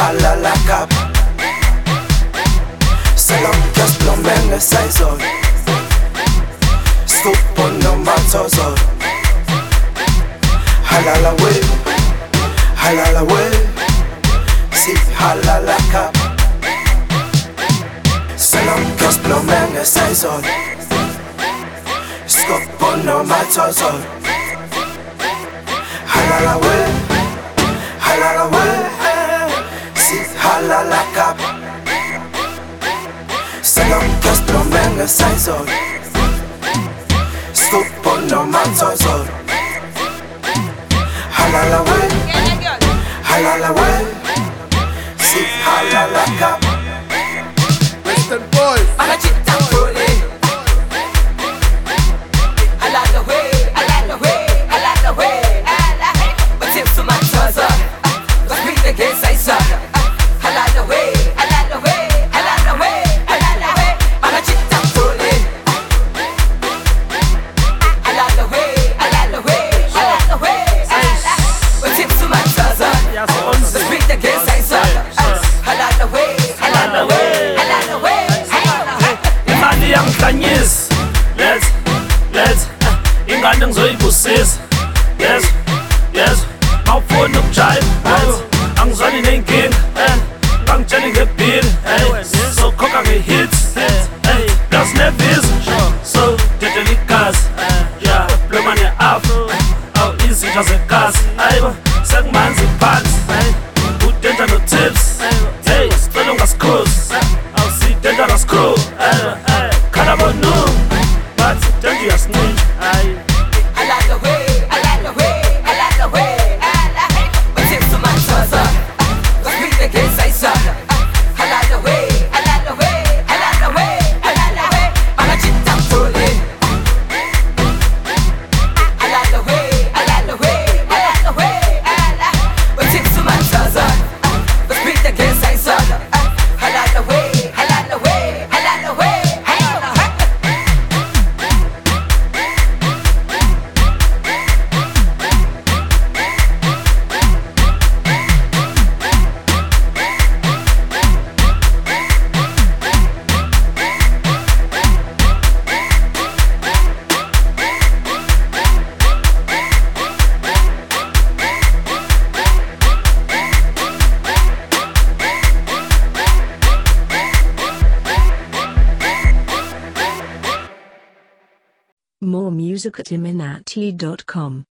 halala kap. Salam kas plomenge saison. Scoop on no matozo. Halala way. Si halala kap. Salam kas plomenge saison. Scoop on no matozo. Halala way. Si halala kap. Salam kas plomenge saison. Scoop on no matozo. Halala way. Si halala kap. Western boys. I'ma chit down fully. I like the way. But tips to my trouser. Let's beat the game, say so. I like the way. I'ma chit down fully. I like the way. But tips to my trouser. Let's beat the game, say so. I like the way. Imali yangihlanyisa. Let's ingane ngizoyibusisa. Yes mawufuna ukujive angizwani nenkinga ngangitshela ngebill sokhokha nge-hits plus nevisa so dedela igazi ploma ne-afro awu izinja zegazi ayibo sekumanzi phansi udenja no-tips sicela ungasikhozi awu sidenja na-screw khala bonu but denja uyasininja I like the way. But tips to my trouser. Let's beat the game, say so. I like the way. I'ma chit down fully. I like the way. But tips to my trouser. Let's beat the game, say so. I like the way. More music at iminati.com.